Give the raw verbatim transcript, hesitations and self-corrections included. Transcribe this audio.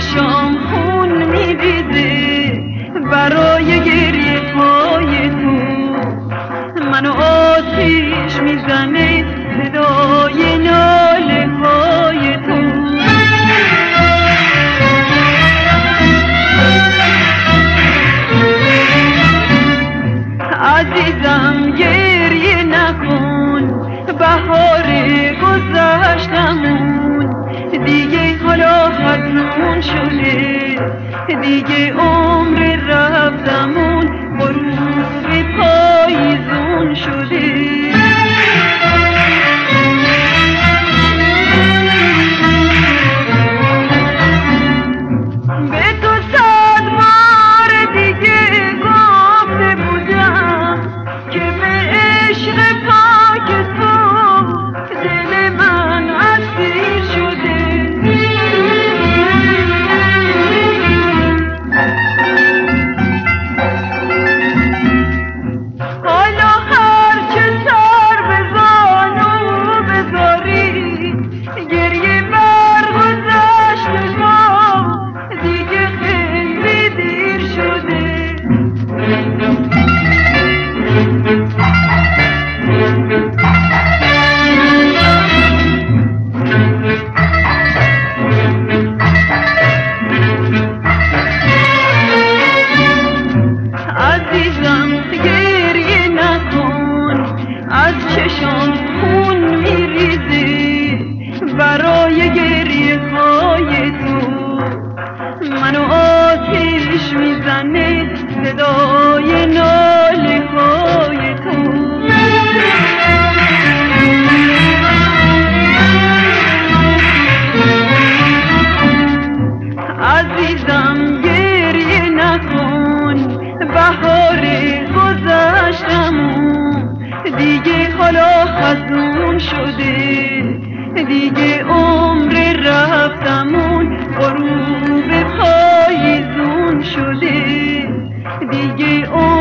چشام خون میریزه برای گریه های تو، منو آتیش میزنه صدای ناله های تو. عزیزم گریه نکن، بهار گذشتمون دیگه حالا حتمون شده، دیگه عمر رفتمون غروب پاییزون شده. به تو صد بار دیگه گفته بودم که به عشق پاک تو دل من اسیر شده. حالا هر چه سر به زانو بذاری گریه بر گذشت ما دیگه خیلی دیر شده. عزیزم گریه نکن، از چشام خون میریزه برای گریه های تو، منو آتیش میزنه صدای ناله های تو. عزیزم گریه نکن، بهار گذشتمون دیگه حالا خزون شده، دیگه عمر رفتمون غروب پاییزون شده، دیگه عمر